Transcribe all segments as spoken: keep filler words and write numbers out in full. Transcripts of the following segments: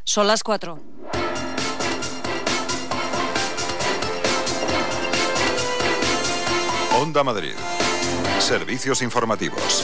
Son las cuatro. Onda Madrid. Servicios informativos.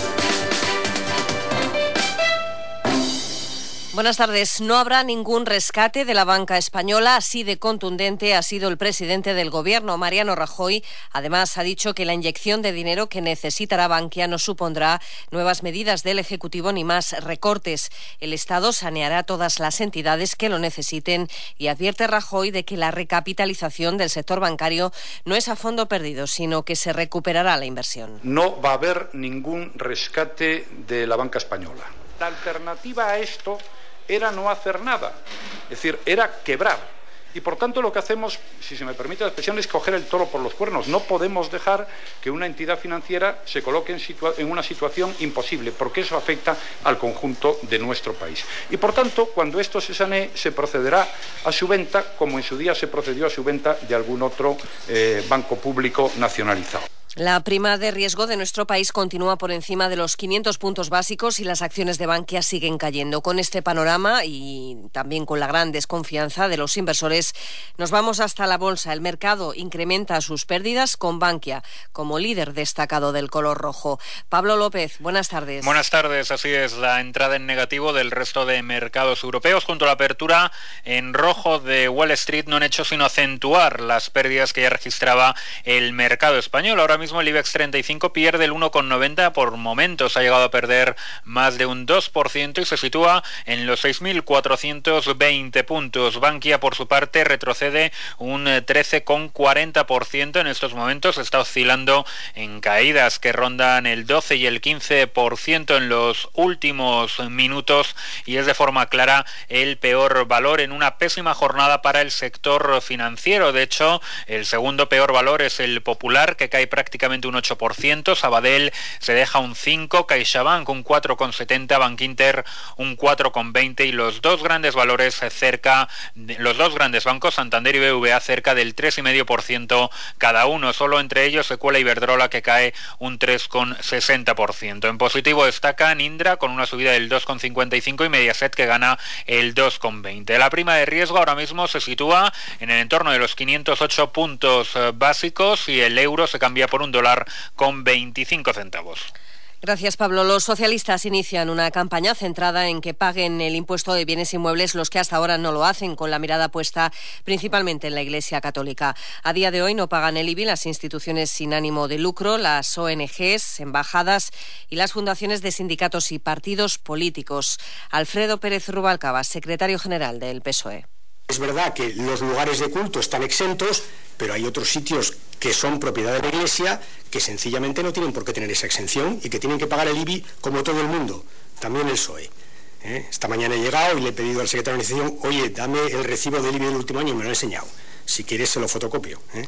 Buenas tardes. No habrá ningún rescate de la banca española. Así de contundente ha sido el presidente del Gobierno, Mariano Rajoy. Además, ha dicho que la inyección de dinero que necesitará Bankia no supondrá nuevas medidas del Ejecutivo ni más recortes. El Estado saneará todas las entidades que lo necesiten y advierte Rajoy de que la recapitalización del sector bancario no es a fondo perdido, sino que se recuperará la inversión. No va a haber ningún rescate de la banca española. La alternativa a esto era no hacer nada, es decir, era quebrar. Y por tanto lo que hacemos, si se me permite la expresión, es coger el toro por los cuernos. No podemos dejar que una entidad financiera se coloque en, situa- en una situación imposible, porque eso afecta al conjunto de nuestro país. Y por tanto, cuando esto se sanee, se procederá a su venta, como en su día se procedió a su venta de algún otro eh, banco público nacionalizado. La prima de riesgo de nuestro país continúa por encima de los quinientos puntos básicos y las acciones de Bankia siguen cayendo. Con este panorama y también con la gran desconfianza de los inversores, nos vamos hasta la bolsa. El mercado incrementa sus pérdidas con Bankia como líder destacado del color rojo. Pablo López, buenas tardes. Buenas tardes, así es, la entrada en negativo del resto de mercados europeos junto a la apertura en rojo de Wall Street no han hecho sino acentuar las pérdidas que ya registraba el mercado español. Ahora mismo el IBEX treinta y cinco pierde el uno coma noventa, por momentos ha llegado a perder más de un dos por ciento y se sitúa en los seis mil cuatrocientos veinte puntos. Bankia, por su parte, retrocede un trece coma cuarenta por ciento. En estos momentos está oscilando en caídas que rondan el doce y el quince por ciento en los últimos minutos y es de forma clara el peor valor en una pésima jornada para el sector financiero. De hecho, el segundo peor valor es el Popular, que cae prácticamente prácticamente un ocho por ciento, Sabadell se deja un cinco por ciento, CaixaBank un cuatro coma setenta por ciento, Bankinter un cuatro coma veinte por ciento y los dos grandes valores cerca, de, los dos grandes bancos, Santander y B B V A, cerca del tres coma cinco por ciento cada uno. Solo entre ellos se cuela Iberdrola, que cae un tres coma sesenta por ciento. En positivo destacan Indra con una subida del dos coma cincuenta y cinco por ciento y Mediaset, que gana el dos coma veinte por ciento. La prima de riesgo ahora mismo se sitúa en el entorno de los quinientos ocho puntos básicos y el euro se cambia por un dólar con veinticinco centavos. Gracias, Pablo. Los socialistas inician una campaña centrada en que paguen el impuesto de bienes inmuebles los que hasta ahora no lo hacen, con la mirada puesta principalmente en la Iglesia Católica. A día de hoy no pagan el I B I las instituciones sin ánimo de lucro, las O N Ges, embajadas y las fundaciones de sindicatos y partidos políticos. Alfredo Pérez Rubalcaba, secretario general del P S O E. Es verdad que los lugares de culto están exentos, pero hay otros sitios que son propiedad de la Iglesia que sencillamente no tienen por qué tener esa exención y que tienen que pagar el I B I como todo el mundo, también el P S O E. ¿Eh? Esta mañana he llegado y le he pedido al secretario de Organización, oye, dame el recibo del I B I del último año y me lo ha enseñado. Si quieres se lo fotocopio. ¿eh?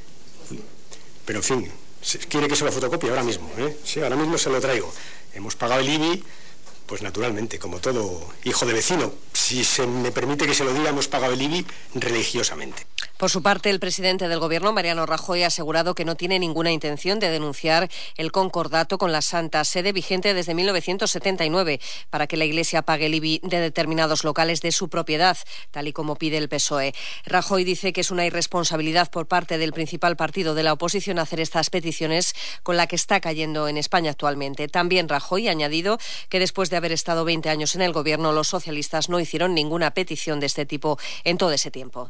Pero en fin, quiere que se lo fotocopie ahora mismo. ¿eh? Sí, ahora mismo se lo traigo. Hemos pagado el I B I. Pues naturalmente, como todo hijo de vecino, si se me permite que se lo diga, hemos pagado el I B I religiosamente. Por su parte, el presidente del Gobierno, Mariano Rajoy, ha asegurado que no tiene ninguna intención de denunciar el concordato con la Santa Sede vigente desde mil novecientos setenta y nueve para que la Iglesia pague el I B I de determinados locales de su propiedad, tal y como pide el P S O E. Rajoy dice que es una irresponsabilidad por parte del principal partido de la oposición hacer estas peticiones con la que está cayendo en España actualmente. También Rajoy ha añadido que después de haber estado veinte años en el Gobierno, los socialistas no hicieron ninguna petición de este tipo en todo ese tiempo.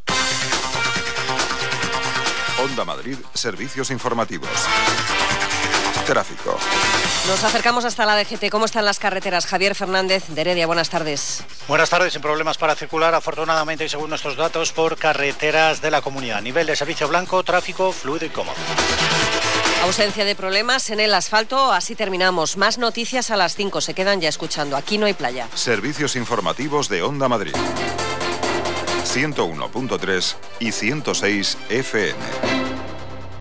Onda Madrid, servicios informativos. Tráfico. Nos acercamos hasta la D G T. ¿Cómo están las carreteras? Javier Fernández de Heredia, buenas tardes. Buenas tardes, sin problemas para circular, afortunadamente y según nuestros datos, por carreteras de la comunidad. Nivel de servicio blanco, tráfico fluido y cómodo. Ausencia de problemas en el asfalto, así terminamos. Más noticias a las cinco, se quedan ya escuchando. Aquí no hay playa. Servicios informativos de Onda Madrid. ciento uno punto tres y ciento seis F M.